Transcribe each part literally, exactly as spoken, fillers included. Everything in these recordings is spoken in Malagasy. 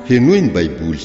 henoy ny baiboly.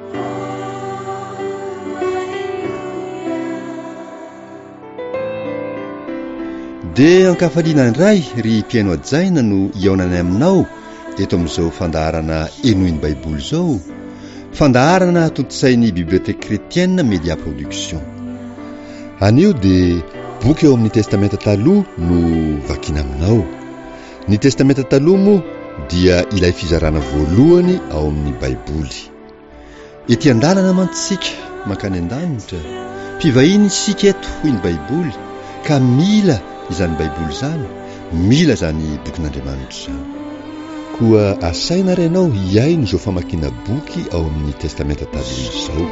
Dia ankafaliana indray ry mpiaino ajaina no iaonany aminao eto amin'izao fandaharana henoy ny baiboly izao, fandaharana tontosain'ny bibliothèque chrétienne Média Production. Anio dia boky eo amin'ny testamenta taloha no vakiana aminao. Ny testamenta taloha moa dia ilay fizarana voalohany ao amin'ny baiboly. Ety an-dalana mantsika mankany an-danitra, mpivahiny isika eto hoy ny baiboly, ka mila izany baiboly izany, mila zany bokin'Andriamanitra izany. Koa asaina renao hiaino izao famakiana boky ao amin'ny testamenta taloha izao.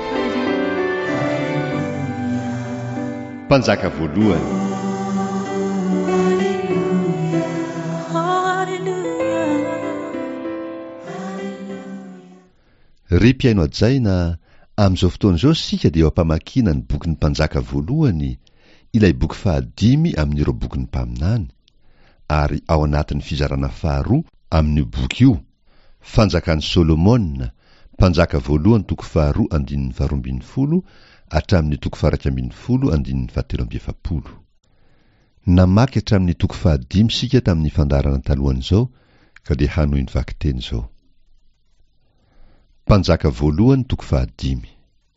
Mpanjaka voalohany. Ry mpiaino ajaina, amin'izao fotoana izao sika dia eo ampamakiana ny bokin'ny mpanjaka voalohany, ilay boky fahadimy amin'ireo bokin'ny mpaminany, ary ao anatin'ny fizarana faharoa amin'io boky io, fanjakan'i Solomona, mpanjaka voalohany toko faharoa andinin'ny faharoa ambin'ny folo hatramin'ny toko faharaiky ambin'ny folo andinin'ny fahatelo amby efapolo. Namaky hatramin'ny toko fahadimy sika tamin'ny fandaharana talohan'izao, ka dia hanohy ny vakiteny izao. Mpanjaka voalohany toko fahadimy.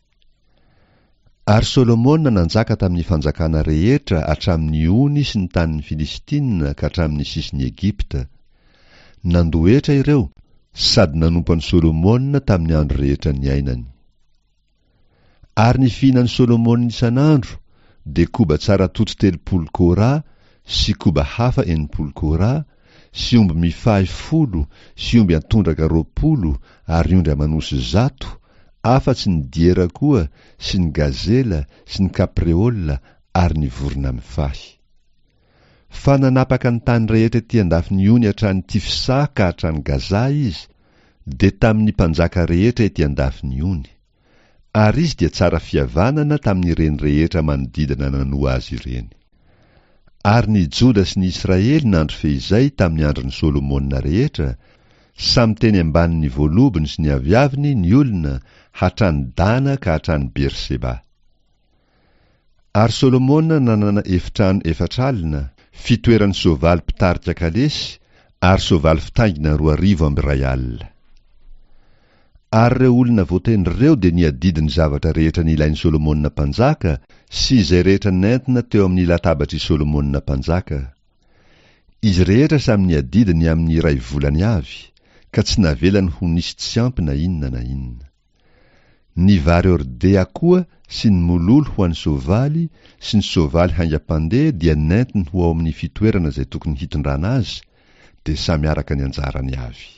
Ary Solomona nanjaka tamin'ny fanjakana rehetra hatramin'ny ony sy ny tanin'ny Filistina ka hatramin'ny sisin'ny Egipta. Nandoetra ireo, sady nanompany Solomona tamin'ny andro rehetra ny ainany. Ary ny fihinan'ny Solomona isan'andro dia koba tsara toto telopolo kora sy koba hafa enimpolo kora sy omby mifahy folo sy omby antondraka roapolo ary ondry amanosy zato, afa-tsy ny diera koa sy ny gazela sy ny kapreola ary ny vorona mifahy. Fa nanapaka ny tany rehetra ety andafiny ony hatrany Tifsa ka hatrany Gaza izy, dia tamin'ny mpanjaka rehetra ety andafiny ony. Ary izy dia tsara fihavanana tamin'ireny rehetra manodidina nanoa azy ireny. Ary ny Joda sy ny Israely nandro fehizay tamin'ny andron'ny Solomona rehetra, samy teny ambanin'ny voalobony sy ny aviaviny ny olona hatrany Dana ka hatrany Berseba. Ary Solomona nanana efitrano efatralina, fitoeran'ny soavaly mpitarika kalesy ary soavaly fitaingina roa arivo amby ray alina. Ary ireo olona voateny ireo dia niadidiny zavatra rehetra nilain'ny Solomona mpanjaka sy izay rehetra nentina teo amin'ny latabatry Solomona mpanjaka. Izy rehetra samy niadidiny amin'ny iray volany avy, ka tsy navelany ho nisy tsy ampy na inona na inona. Ny vary ordea koa sy ny mololo ho an'ny soavaly sy ny soavaly haingam-pandeha dia nentiny ho ao amin'ny fitoerana izay tokony hitondrana azy, dia samy araka ny anjarany avy.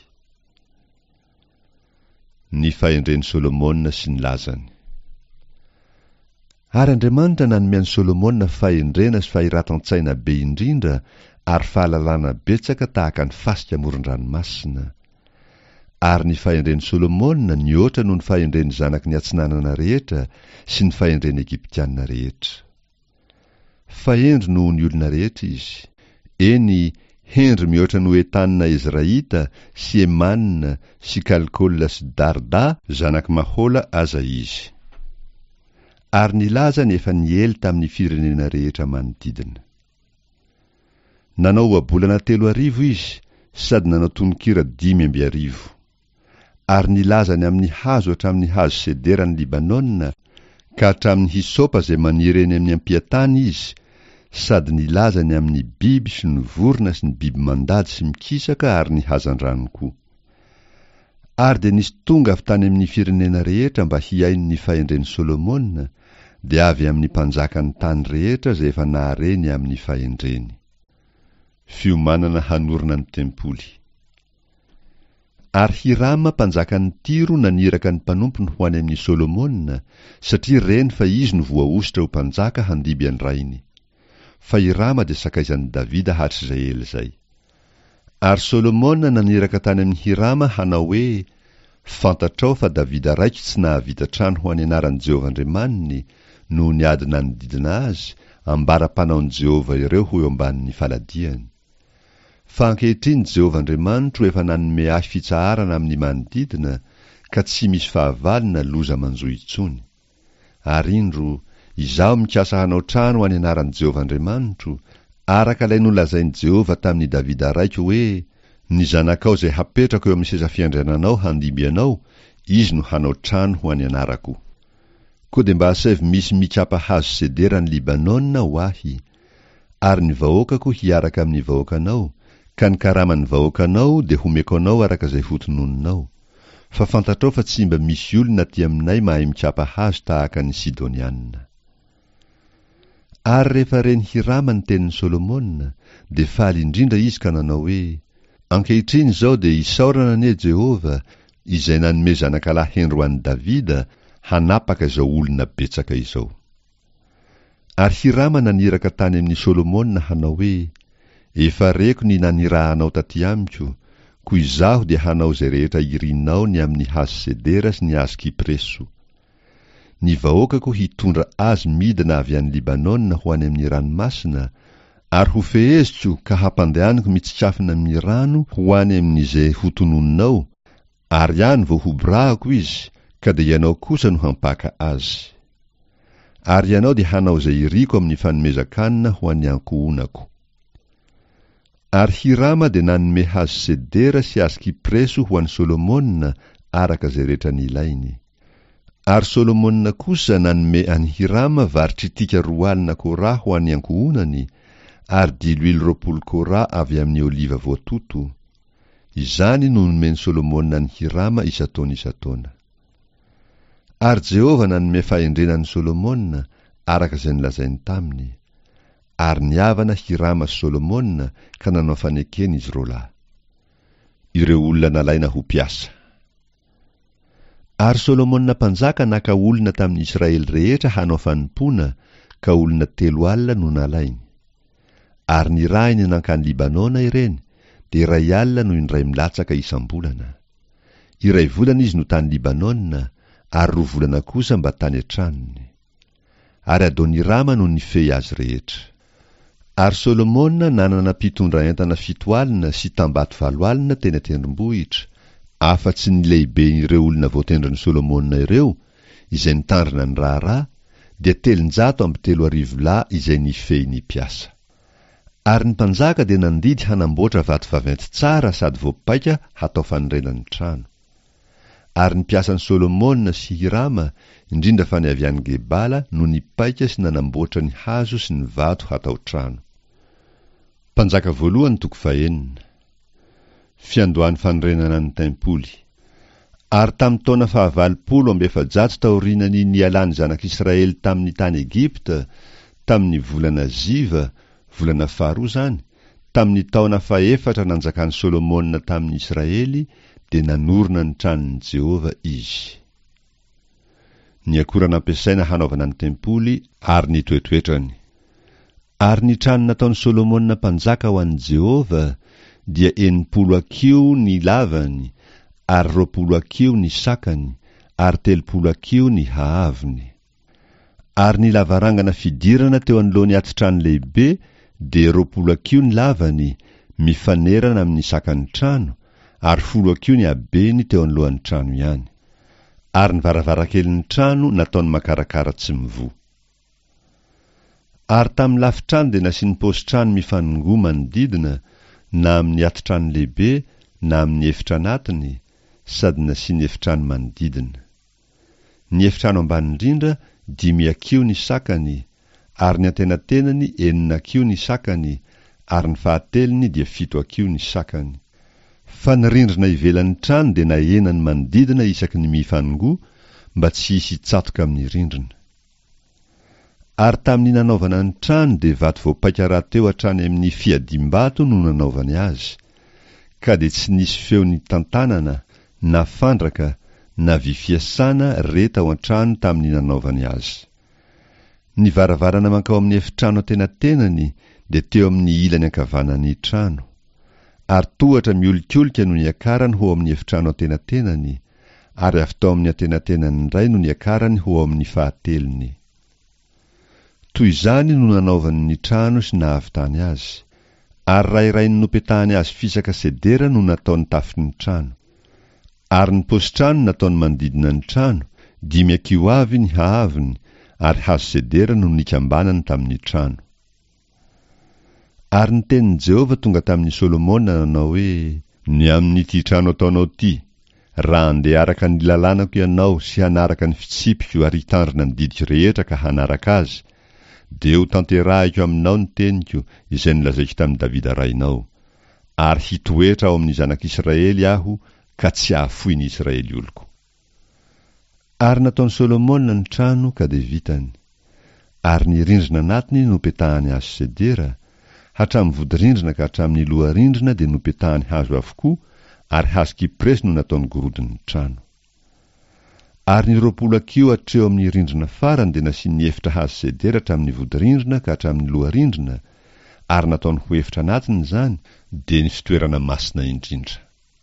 Ny fahendren'i Solomona sy ny lazany. Ary Andriamanitra nanome an'i Solomona fahendrena sy fahiratan-tsaina be indrindra ary fahalalana betsaka tahaka ny fasika amoron-dranomasina. Ary ny fahendren'i Solomona nioatra noho ny fahendren'ny zanaky ny atsinanana rehetra sy ny fahendren'ny Egiptianina rehetra. Fahendry noho ny olona rehetra izy. Eny, hendry mihoatra no etanina Ezraita sy Emanina sy Kalkola sy Darda zanaky Mahola aza izy. Ary nilaza nefa niely tamin'ny firenena rehetra manodidina. Nanao abolana telo arivo izy, sady nanao tononkira dimy amby arivo. Ary nilazany amin'ny hazo hatramin'ny hazo sederany Libanona ka hatramin'ny hisopa izay maniry eny amin'ny ampiatany izy, sady nilazany amin'ny biby sy ny vorona sy ny biby mandady sy mikisaka ary ny hazan-drano koa. Ary dia nisy tonga avy tany amin'ny firenena rehetra mba hiaino ny fahendren'i Solomona, dia avy amin'ny mpanjakany tany rehetra izay efa nahareny amin'ny fahendreny. Fiomanana hanorina ny tempoly. Ary Hirama mpanjakan'ny Tiro naniraka ny mpanompony ho any amin'ny Solomona, satria reny fa izy no voaositra ho mpanjaka handiby any rainy. Fa Hirama dia sakaizan'i Davida hatr'izay ela izay. Ary Solomona naniraka tany amin'ny Hirama hanao hoe, fantatrao fa Davida raiky tsy nahavita trano ho any anaran'i Jehovah Andriamaniny no niady nanodidina azy, ambara-panaon'i Jehovah ireo ho eo ambanin'ny faladiany. Fa ankehitriny Jehovah Andriamanitra efa nanome ahy fitsaharana amin'ny manodidina, ka tsy misy fahavalina loza manjoy intsony. Ary indro izaho mikasa hanao trano any anaran'i Jehovah Andriamanitro, araka ilay nolazain'i Jehovah tamin'ny Davida raiky hoe, ny zanakao izay hapetrako eo amin'ny seza fiandriananao handimby anao, izy no hanao trano ho any anarako. Koa dia mba asavy misy mikapa hazo sedera ny Libanona ho ahy, ary ny vahoakako hiaraka amin'ny vahoakanao, ka ny karaman'ny vahoakanao dia homeko anao araka izay fotonononao. Fa fantatrao fa tsy mba misy olona aty aminay mahay mikapa hazo tahaka ny Sidonianina. Ary rehefa reny Hirama ny tenin'ny Solomona, dia faly indrindra izy ka nanao hoe, ankehitriny izao dia isaorana anie Jehovah, izay nanome zanakalahy Henro an'i Davida, hanapaka izao olona betsaka izao. Ary Hirama naniraka tany amin'ny Solomona hanao hoe, efa reko ny nanirahanao taty amiko, ko izaho dia hanao izay rehetra irinao ny amin'ny hazo sedera sy ny hazo kipreso. Ny vahoakako hitondra azy midina avy any Libanona ho any amin'ny ranomasina, ary ho feheziko ka hampandehaniko mitsikafina amin'ny rano ho any amin'izay hotononinao, ary any vao hobrahako izy, ka dia ianao kosa no hampaka azy. Ary ianao dia hanao izay iriko amin'ny fanomezan-kanina ho any ankohonako. Ary Hirama dia nanome hazo sedera sy hazo kipreso ho an'i Solomona araka izay rehetra ny ilainy. Ary Solomona kosa nanome any Hirama varitritika roa alina kora ho any ankohonany, ary diloilo roapolo kora avy amin'ny oliva voatoto. Izany no nomeny Solomona any Hirama isan-taona isan-taona. Ary Jehovah nanome fahendrenan'i Solomona araka izay nolazainy taminy. Ary niavana Hirama sy Solomona ka nanao fanekeny izy roalahy. Ireo olona nalaina ho piasa. Ary Solomona mpanjaka naka olona tamin'ny Israely rehetra hanao fanompoana, ka olona telo alina no nalainy. Ary nirahiny nankany Libanona ireny, dia iray alina no indray milatsaka isam-bolana. Iray volana izy no tany Libanona, ary roa volana kosa mba tany an-tranony. Ary Adonirama no nifehy azy rehetra. Ary Solomona nanana mpitondra entana fito alina sy tambato valo alina teny an-tendrombohitra, afa-tsy ny lehibe ireo olona voatendrin'i Solomona ireo, izay nitandrina ny raharaha, dia telonjato amby telo arivo lahy izay nifehy ny piasa. Ary ny mpanjaka dia nandidy hanamboatra vato vaventy tsara sady voapaika hatao fanorenan'ny trano. Ary ny piasan'i Solomona sy Hirama, indrindra fa ny avy any Gebala, no nipaika sy nanamboatra ny hazo sy ny vato hatao trano. Mpanjaka voalohany toko fahenina. Fiandohan'ny fanorenana ny tempoly. Ary tamin'ny taona fahavalopolo amby efajato taorinany nialany zanak'Israely tamin'ny tany Egipta, tamin'ny volana Ziva, volana faharoa zany, tamin'ny taona faefatra nanjakan'i Solomona tamin'ny Israely, dia nanorina ny tranon'i Jehovah izy. Ny akora nampiasaina hanaovana ny tempoly ary ny toetoetrany. Ary ny trano nataon'i Solomona mpanjaka ho an'i Jehovah dia enimpolo akio ny lavany, ary roapolo akio ny sakany, ary telopolo akio ny haavony. Ary ny lavarangana fidirana teo anoloan'ny ati-trano lehibe dia roapolo akio ny lavany, mifanerana amin'ny sakan'ny trano, ary folo akio ny habeny teo anoloan'ny trano ihany. Ary ny varavarankelin'ny trano nataony makarakara tsy mivoha. Ary tamin'ny lafi-trano dia nasiany paosi-trano mifanongoa manodidina, na amin'ny ati-trano lehibe, na amin'ny efitra anatiny, sady nasiany efitrano manodidina. Ny efitrano ambany indrindra dimy akio ny sakany, ary ny antenantenany enina akio ny sakany, ary ny fahatelony dia fito akio ny sakany. Fa ny rindrina ivelan'ny trano dia nahenany manodidina isaky ny mifanongoa, mba tsy hisy hitsatoka amin'ny rindrina. Ary tamin'ny nanaovana ny trano dia vato voapaika rahateo hatrany amin'ny fiadim-bato no nanaovany azy, ka dia tsy nisy feo ny tantanana, na fandraka, na vy fiasana reta ao an-trano tamin'ny nanaovany azy. Ny varavarana mankao amin'ny efitrano antenantenany dia teo amin'ny ilany ankavanany trano, ary tohatra miolikolika no niakarany ho amin'ny efitrano antenantenany, ary avy tao amin'ny antenantenany indray no niakarany ho amin'ny fahatelony. Toy izany no nanaovany ny trano sy nahavitany azy, ary raha iray ny nopetahany azy fisaka sedera no nataony tafin'ny trano. Ary ny paosi-trano nataony manodidina ny trano, dimy akio avy ny haaviny, ary hazo sedera no nikambanany tamin'ny trano. Ary ny tenin'i Jehovah tonga tamin'ny Solomona nanao hoe, ny amin'ity trano ataonao ity, raha andeha araka ny lalànako ianao sy hanaraka ny fitsipiko ary hitandrina ny didiko rehetra ka hanaraka azy, dia ho tanterahiko aminao ny teniko izay nilazaiko tamin'ny Davida rainao, ary hitoetra ao amin'ny zanak'Israely aho ka tsy hahafoy ny Israely oloko. Ary nataony Solomona ny trano ka dia vitany, ary ny rindrina anatiny nopetahany hazo sedera, hatramin'ny vodi-rindrina ka hatramin'ny loha-rindrina dia nopetahany hazo avokoa, ary hazo kipresy no nataony gorodon'ny trano. Ary ny roapolo akio hatreo amin'ny rindrina farany dia nasiany efitra hazo sedera hatramin'ny vodi-rindrina ka hatramin'ny loha-rindrina, ary nataony ho efitra anatiny izany dia ny fitoerana masina indrindra.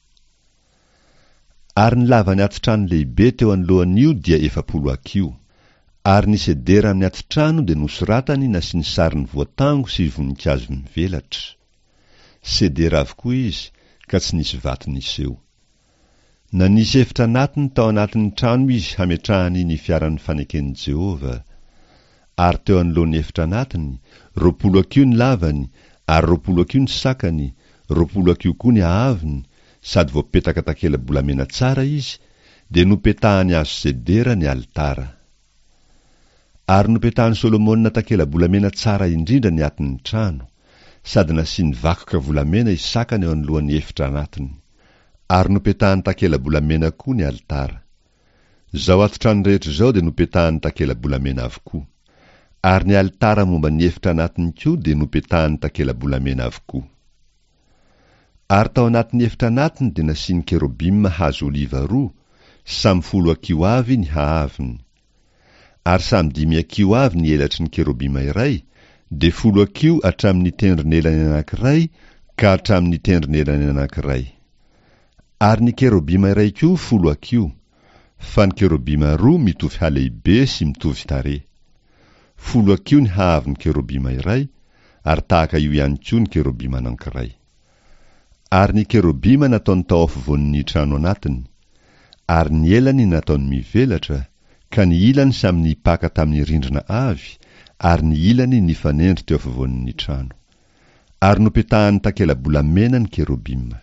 Ary ny lavany ati-trano lehibe teo anoloan'io dia efapolo akio. Ary ny sedera amin'ny ati-trano dia nosoratany nasiany sariny voatango sy voninkazo mivelatra. Sedera avokoa izy, ka tsy nisy vato niseho. Na nisy efitra anatiny tao anatin'ny trano izy hametrahany ny fiaran'ny faneken'i Jehovah. Ary teo anoloan'ny efitra anatiny, roapolo akio ny lavany, ary roapolo akio ny sakany, roapolo akio koa ny ahaviny, sady voapetaka takela-bolamena tsara izy, dia nopetahany hazo sedera ny alitara. Ary nopetahany Solomona takela-bolamena tsara indrindra ny atin'ny trano, sady nasiany vakoka volamena isakany eo anoloan'ny efitra anatiny. Ary nopetahany takela-bolamena koa ny alitara. Zao ati-trano rehetra zao dia nopetahany takela-bolamena avokoa. Ary ny alitara momba ny efitra anatiny koa dia nopetahany takela-bolamena avokoa. Ary tao anatin'ny efitra anatiny dia nasiany kerobima hazo oliva roa, samy folo akio avy ny haaviny. Ary samy dimy akio avy ny elatry ny kerobima iray, dia folo akio hatramin'ny tendrin'elany anankiray ka hatramin'ny tendrin'elany anankiray. Ary ny kerobima iray koa folo akio, fa ny kerobima roa mitovy halehibe sy mitovy tarehy. Folo akio ny haaviny kerobima iray, ary tahaka io ihany koa ny kerobima anankiray. Ary ny kerobima nataony tao afovoan'ny trano anatiny, ary ny elany nataony mivelatra, ka ny ilany samy nipaka tamin'ny rindrina avy, ary ny ilany nifanendry teo afovoan'ny trano. Ary nopetahany takela-bolamena ny kerobima.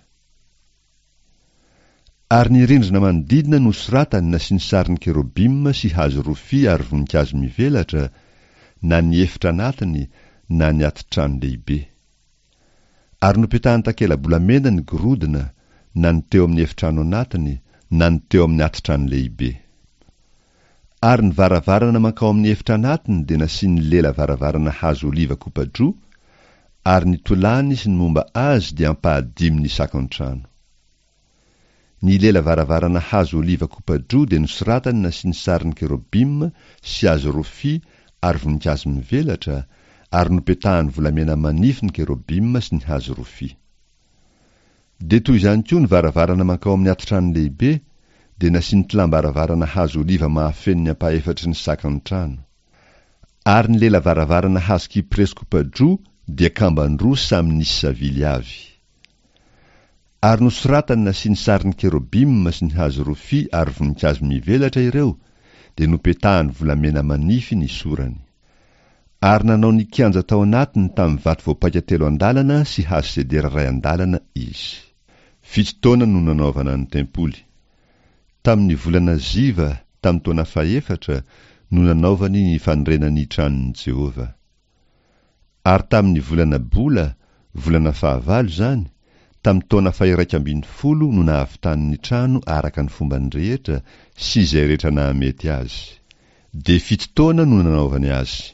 Ary ny rindrina manodidina nosoratany nasiany sariny kerobima sy hazo rofia ary voninkazo mivelatra, na ny efitra anatiny na ny ati-trano lehibe. Ary nopetahany takela-bolamena ny gorodona, na ny teo amin'ny efitrano anatiny, na ny teo amin'ny ati-trano lehibe. Ary ny varavarana mankao amin'ny efitra anatiny dia nasiany lela varavarana hazo oliva kopa-droa, ary ny tolany sy ny momba azy dia ampahadimy ny sakan'ny trano. Ny lela varavarana hazo oliva kopa-droa dia nosoratany nasiany sariny kerobima sy hazo rofia ary voninkazo mivelatra, ary nopetahany volamena manify ny kerobima sy ny hazo rofia. Dia toy izany koa ny varavarana mankao amin'ny ati-trano lehibe, dia nasiany tilam-baravarana hazo oliva mahafeno ny ampaha-efatry ny sakan'ny trano. Ary ny lela varavarana hazo kipresy kopa-droa dia kambany roa samy nisy savily avy. Ary nosoratany nasiany sariny kerobima sy ny hazo rofia ary voninkazo mivelatra ireo, dia nopetahany volamena manify ny sorany. Ary nanao ny kianja tao anatiny tamin'ny vato voapaika telo andalana sy hazo sedera ray andalana izy. Fito taona no nanaovana ny tempoly. Tamin'ny volana Ziva, tamin'ny taona faefatra, no nanaovany ny fanorenany tranon'i Jehovah. Ary tamin'ny volana Bola, volana fahavalo zany, tamin'ny taona faha-iraika ambin'ny folo no nahavitany ny trano araka ny fombany rehetra sy izay rehetra nahamety azy. De fito taona no nanaovany azy.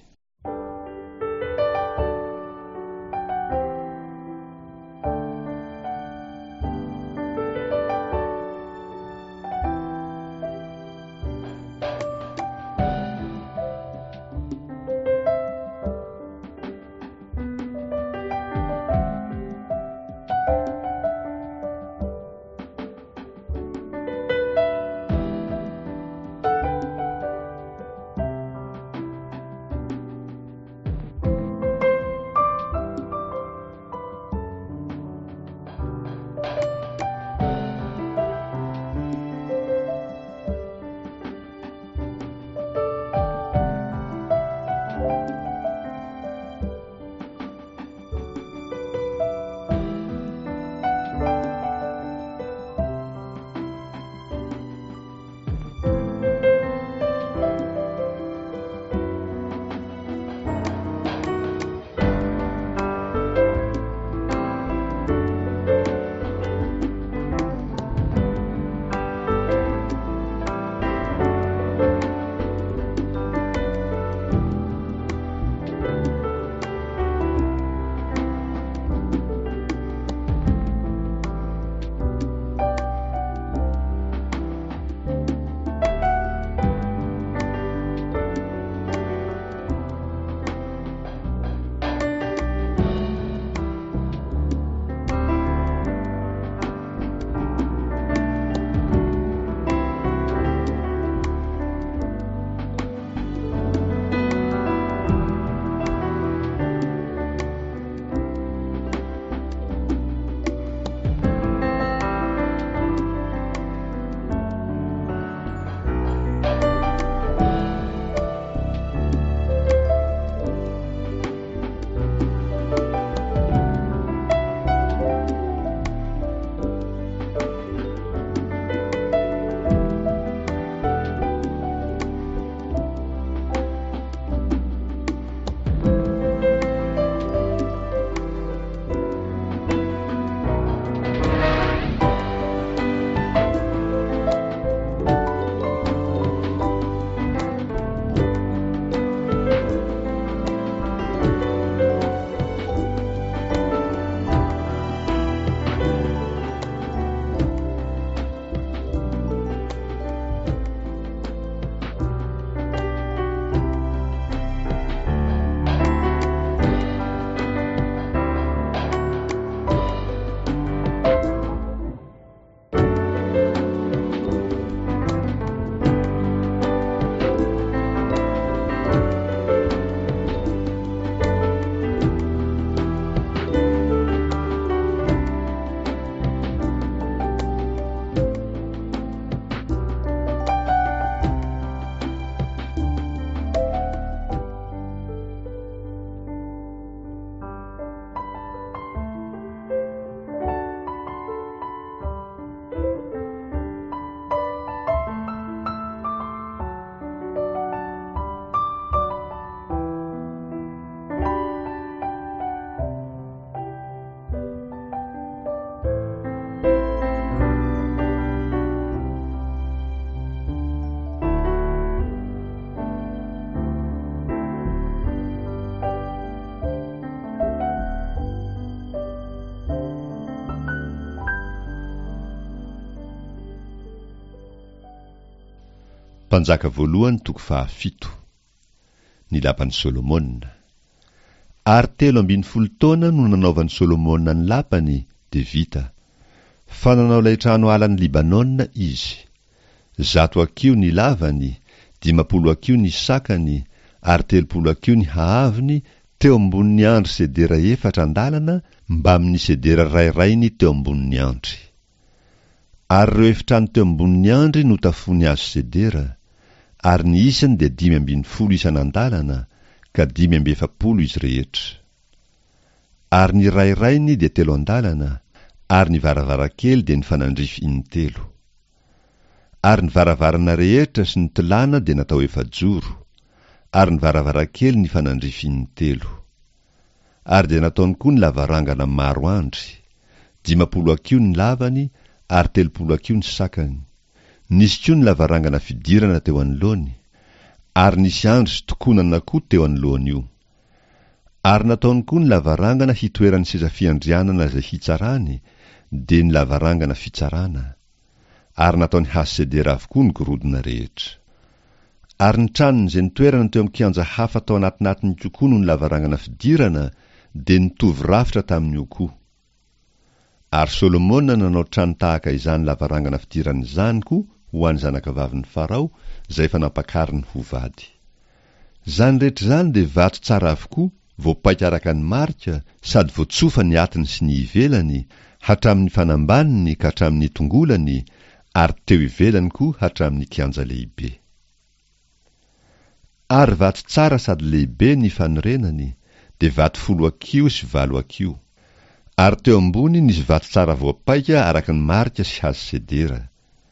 Mpanjaka voalohany toko fahafito. Ny lapan'ny Solomona. Ary telo ambin'ny folo taona no nanaovan'ny Solomona ny lapany de vita. Fa nanao ilay trano ala ny Libanona izy. Zato akio ny lavany, dimapolo akio ny sakany, ary telopolo akio ny haaviny, teo ambonin'ny andry sedera efatra andalana, mba amin'ny sedera rairainy teo ambonin'ny andry. Ary ireo efitrano teo ambonin'ny andry no tafony azo sedera, ary ny isany de dimy ambin'ny folo isan'andalana, ka dimy amby efapolo izy rehetra. Ary ny rairainy de telo andalana, ary ny varavarakely de ny fanandrify intelo. Ary ny varavarana rehetra sy ny tilana de natao efajoro, ary ny varavarakely ny fanandrify intelo. Ary de nataony koa ny lavarangana maro andry, dimapolo akio ny lavany, ary telopolo akio ny sakany. Nisy koa ny lavarangana fidirana teo anoloany, ary nisy andry sy tokonana koa teo anoloany io. Ary nataony koa ny lavarangana hitoeran'ny seza fiandrianana zay hitsarany, de ny lavarangana fitsarana. Ary nataony hasedera avokoa ny gorodona rehetra. Ary ny tranony zay nitoerana teo amin'ny kianja hafa tao anatinatiny kokoa no ny lavarangana fidirana, de nitovy rafitra tamin'io koa. Ary Solomona nanao trano tahaka izany lavarangana fidirana izany koa ho an'ny zanakavavin'ny Farao, zay fa nampakariny ho vady. Zany rehetra zany de vato tsara avokoa, voapaika araka ny marika, sady voatsofa ny atiny sy ny ivelany, hatramin'ny fanambaniny ka hatramin'ny tongolany, ary teo ivelany koa hatramin'ny kianja lehibe. Ary vato tsara sady lehibe ny fanorenany, de vato folo akio sy valo akio. Ary teo ambony nisy vato tsara voapaika araka ny marika sy hazo sedera.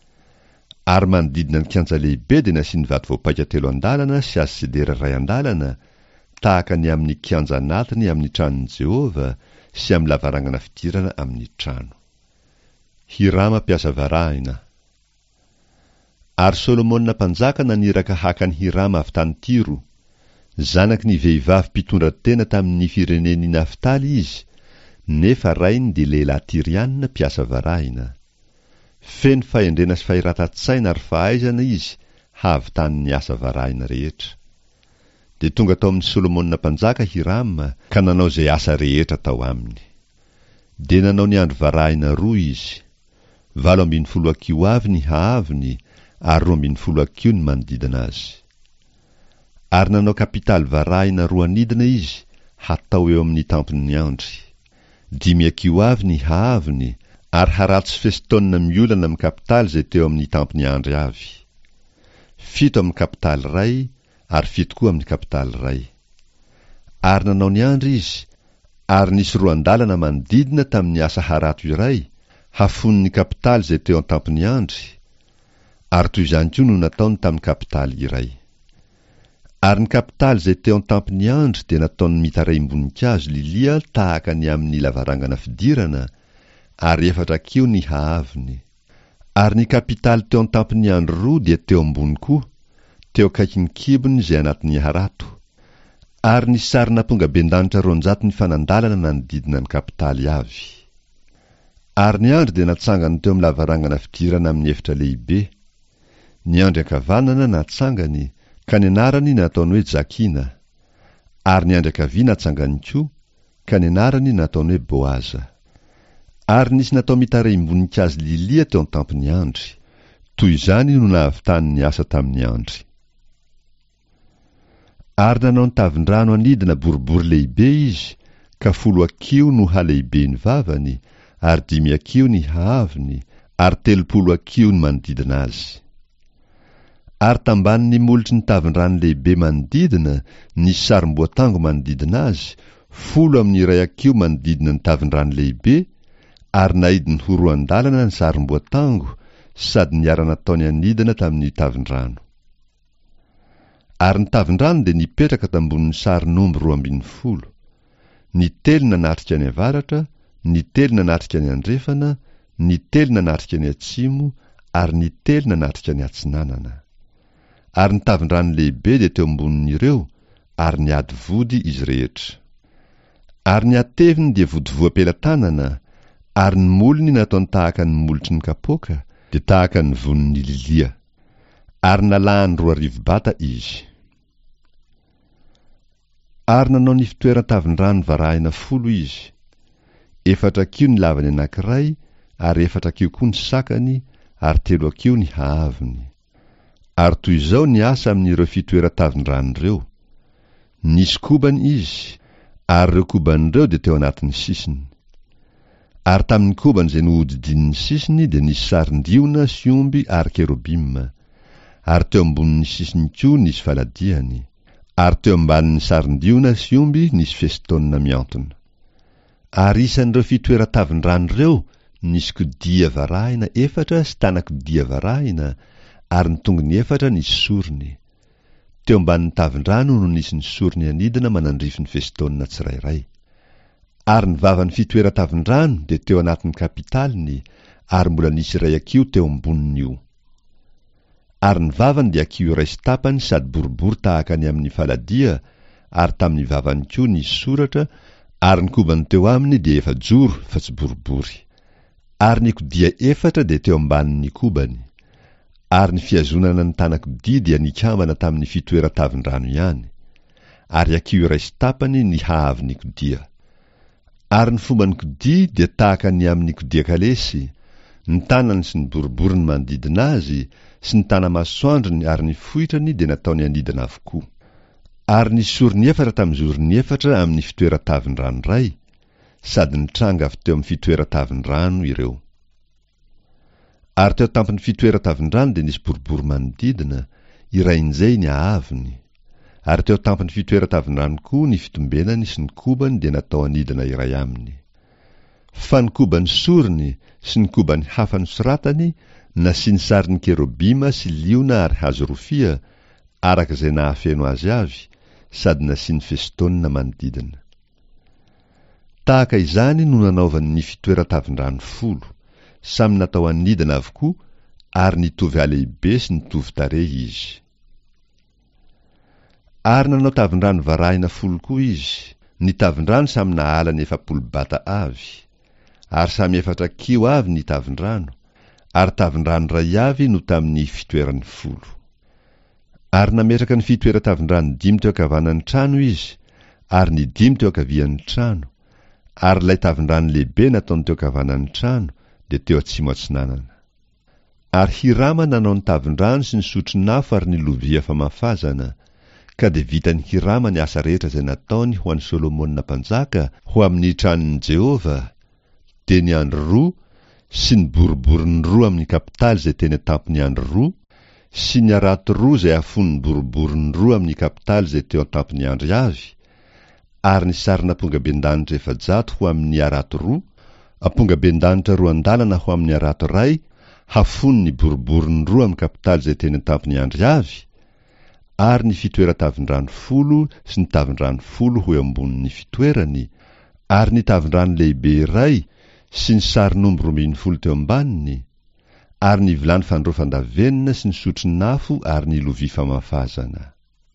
Ary manodidina ny kianja lehibe de nasiany vato voapaika telo andalana sy hazo sedera ray andalana, tahaka ny amin'ny kianja anatiny amin'ny tranon'i Jehova sy amin'ny lavarangana fidirana amin'ny trano. Hirama mpiasa varahina. Ary Solomona mpanjaka naniraka haka ny Hirama avy tany Tiro, zanaky ny vehivavy mpitondra tena tamin'ny firenen'i Naftaly izy, nefa rainy de lehilahy Tirianina mpiasa varahina. Feno fahendrena sy fahiratatsaina ary fahaizana izy, havy tanin'ny asa varahina rehetra. De tonga tao amin'ny Solomona mpanjaka Hirama, ka nanao zay asa rehetra tao aminy. De nanao ny andro varahina roa izy, valo ambin'ny folo akio avy ny haaviny, ary roa ambin'ny folo akio ny manodidina azy. Ary nanao kapitaly varahina roa anidina izy, hatao eo amin'ny tampon'ny andry. Dimy akio avy ny haaviny, ary haratsy festonina miolana amin'ny kapitaly zay teo amin'ny tampon'ny andry avy. Fito amin'ny kapitaly ray, ary fito koa amin'ny kapitaly ray. Ary nanao ny andry izy, ary nisy roa andalana manodidina tamin'ny asa harato iray, hafon'ny kapitaly zay teo an-tampon'ny andry, ary toy izany koa no nataony tamin'ny kapitaly iray. Ary ny kapitaly zay teo an-tampon'ny andry de nataony mitaraim-boninkazo lilia tahaka ny amin'ny lavarangana fidirana, ary efatra akio ny haaviny. Ary ny kapitaly teo an-tampon'ny andry roa dia teo ambony koa, teo akaikin'ny kibony zay anatin'ny harato. Ary nisy sarina ponga bendanitra roanjato ny fanandalana nanodidina ny kapitaly avy. Ary ny andry de natsangany teo amin'ny lavarangana fidirana amin'ny efitra lehibe. Ny andry ankavanana natsangany, ka ny anarany nataony hoe Jakina. Ary ny andry ankavia natsangany koa, ka ny anarany nataony hoe Boaza. Ary nisy natao mitaraim-boninkazo lilia teo an-tampon'ny andry, toy izany no nahavitany ny asa tamin'ny andry. Ary nanao ny tavin-drano anidina boribory lehibe izy, ka folo akio no halehibe ny vavany, ary dimy akio ny haaviny, ary telopolo akio ny manodidina azy. Ary tambanin'ny molotry ny tavin-drano lehibe manodidina, nisy sarim-boatango manodidina azy, folo amin'ny iray akio manodidina ny tavin-drano lehibe, ary naidiny ho roa andalana ny sarim-boatango, sady niarana taony anidina tamin'ny tavin-drano. Ary ny tavin-drano de nipetraka tambonin'ny sarin'omby roa ambin'ny folo. Ny telo nanatrika ny avaratra, ny telo nanatrika ny andrefana, ny telo nanatrika ny atsimo, ary ny telo nanatrika ny atsinanana. Ary ny tavin-drano lehibe de teo ambonin'ireo, ary ny ady vody izy rehetra. Ary ny ateviny dia vodivoam-pelantanana, ary ny molony nataony tahaka ny molotry ny kapoaka, de tahaka ny voniny lilia. ary nalahany roa arivo bata izy. Ary nanao ny fitoeran-tavin-drano varahina folo izy. Efatra kio ny lavany anankiray, ary efatra kio koa ny sakany, ary telo akio ny haavony. Ary toy izao ny asa amin'ireo fitoeran-tavin-drano ireo. Nisy kobany izy, ary ireo koban'ireo dia teo anatin'ny sisiny. Ary tamin'ny kobany izay nohodidin'ny sisiny dia nisy sarin-diona sy omby ary kerubima. Ary teo ambonin'ny sisiny koa nisy faladiany. Ary teo ambanin'ny sarin-diona sy omby nisy festonina miantona. Ary isan'ireo fitoeran-tavin-drano ireo nisy kodia varahina efatra sy tana-kodia varahina, ary ny tongony efatra nisy sorony. Teo ambanin'ny tavin-drano no nisy ny sorony anidina manandrify ny festonina tsirairay. Ary ny vavan'ny fitoeran-tavin-drano dia teo anatin'ny kapitaliny, ary mbola nisy iray akio teo amboniny io. Ary ny vavany dia akio iray sy tapany sady boribory tahaka ny amin'ny faladia, ary tamin'ny vavany koa nisy soratra, ary ny kobany teo aminy dia efajoro fa tsy boribory. Ary ny kodia efatra dia teo ambanin'ny kobany. Ary ny fiazonana ny tana-kodia dia nikambana tamin'ny fitoeran-tavin-drano ihany. Ary akio iray sy tapany ny haavon'ny kodia. Ary ny fomba ny kodia dia tahaka ny amin'ny kodia kalesy, ny tanany sy ny boribory ny manodidina azy, sy ny tana-masoandrony ary ny fohitrany dia nataony anidina avokoa. Ary ny sorony efatra tamin'ny zorony efatra amin'ny fitoeran-tavin-drano iray, sady ny tranga avy teo amin'ny fitoeran-tavin-drano ireo. Ary teo tampin'ny fitoeran-tavin-drano dia nisy boribory manodidina, irain'izay ny haavony. Ary teo tampin'ny fitoeran-tavin-drano koa ny fitombenany sy ny kobany dia natao anidina iray aminy. Fa ny kobany sorony sy ny kobany hafa nosoratany nasiany sarin'ny kerubima sy liona ary hazo rofia, arak'izay nahafeno azy avy, sady nasiany festonina manodidina. Tahaka izany no nanaovany ny fitoeran-tavin-drano folo, samy natao anidina avokoa, ary nitovy halehibe sy nitovy tarehy izy. Ary nanao tavin-drano varahina folo koa izy, ny tavin-drano samy nahalany efapolo bata avy, ary samy efatra kio avy ny tavin-drano, ary tavin-drano ray avy no tamin'ny fitoerany folo. Ary nametraka ny fitoeran-tavin-drano dimy teo ankavanan'ny trano izy, ary ny dimy teo ankavian'ny trano, ary ilay tavin-drano lehibe nataony teo ankavanan'ny trano dia teo atsimo atsinanana. Ary Hirama nanao ny tavin-drano sy ny sotron'afo ary ny lovia famafazana, ka dia vitany Hirama ny asa rehetra izay nataony ho an'ny Solomona mpanjaka ho amin'ny tranon'i Jehova, dia ny andro roa sy ny boriboriny roa amin'ny kapitaly izay teny tampony andro roa, sy ny arato roa izay afon'ny boriboriny roa amin'ny kapitaly izay teo tampony andro avy, ary ny sarina ampongaben-danitra efajato ho amin'ny arato roa, ampongaben-danitra roa andalana ho amin'ny arato ray, hafon'ny boriboriny roa amin'ny kapitaly izay teny tampony andro avy, ary ny fitoeran-tavin-drano folo sy ny tavin-drano folo ho eo ambonin'ny fitoerany, ary ny tavin-drano lehibe iray sy ny sarin'omby roa ambin'ny folo teo ambaniny, ary ny vilany fandrofandavenina sy ny sotron'afo ary ny lovia famafazana.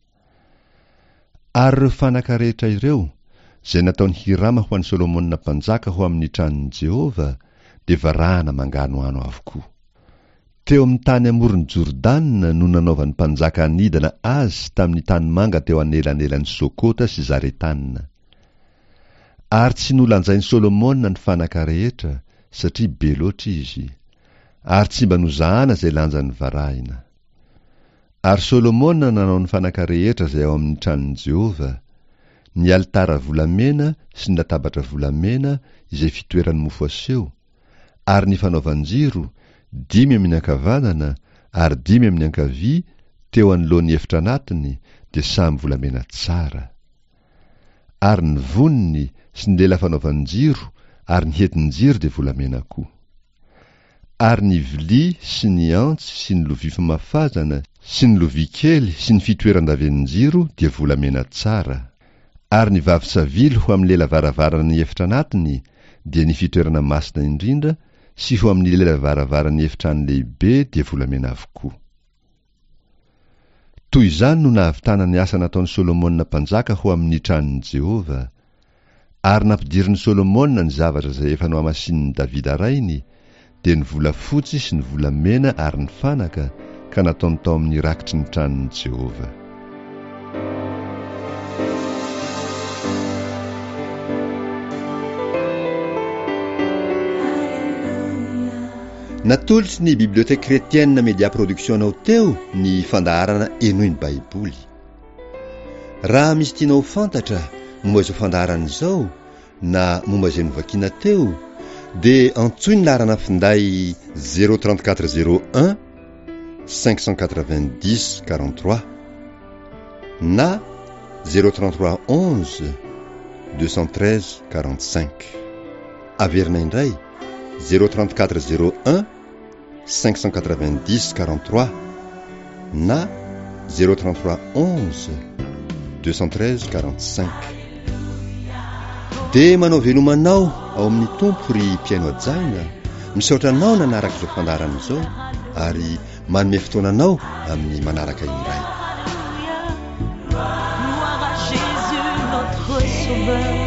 Ary ireo fanaka rehetra ireo, izay nataony Hirama ho an'ny Solomona mpanjaka ho amin'ny tranon'i Jehova, dia varahana manganoano avokoa. Teo amin'ny tany amoron'ny Jordanina no nanaovan'ny mpanjaka anidana azy tamin'ny tany manga teo anelanelan'ny Sokota sy Zaretanina. Ary tsy nolanjain'ny Solomona ny fanaka rehetra, satria be loatra izy, ary tsy mba nozahana izay lanjan'ny varahina. Ary Solomona nanao ny fanaka rehetra izay ao amin'ny tranon'i Jehova, ny alitara volamena sy ny latabatra volamena izay fitoeran'ny mofo aseo, ary ny fanaovan-jiro, dimy amin'ny ankavanana ary dimy amin'ny ankavia teo anoloan'ny efitra anatiny dia samy volamena tsara. Ary ny voniny sy ny lela fanaovan-jiro ary ny hetin-jiro dia volamena koa. Ary ny vilia sy ny antsy sy ny lovia famafazana sy ny lovia kely sy ny fitoeran-davenin-jiro dia volamena tsara. Ary ny vavy-savily ho amin'ny lela varavaran'ny efitra anatiny dia ny fitoerana masina indrindra, sy ho amin'ny lela varavaran'ny efitrano lehibe dia volamena avokoa. Toy izany no nahavitana ny asa nataon'ny Solomona mpanjaka ho amin'ny tranon'i Jehova. Ary nampidirin'ny Solomona ny zavatra izay efa nohamasin'i Davida rainy, dia ny volafotsy sy ny volamena ary ny fanaka ka nataony tao amin'ny rakitry ny tranon'i Jehova. Natolotsy ny bibliothèque chrétienne Média Production anao teo ny fandaharana eno ny Baiboly. Raha misy tianao fantatra momba izao fandaharana izao na momba izay novakiana teo dia antsoy ny laharana finday zéro trente-quatre zéro un cinq cent quatre-vingt-dix quarante-trois na zéro trente-trois onze deux cent treize quarante-cinq. Averina indray zéro trente-quatre zéro un cinq cent quatre-vingt-dix quarante-trois na zéro trente-trois onze deux cent treize quarante-cinq. Dia manao velomanao ao amin'ny tompo ry mpiaino ajaina, misaotra anao nanaraka izao fandaharana izao ary manome fotoananao amin'ny manaraka iray. Gloire à Jésus notre sauveur.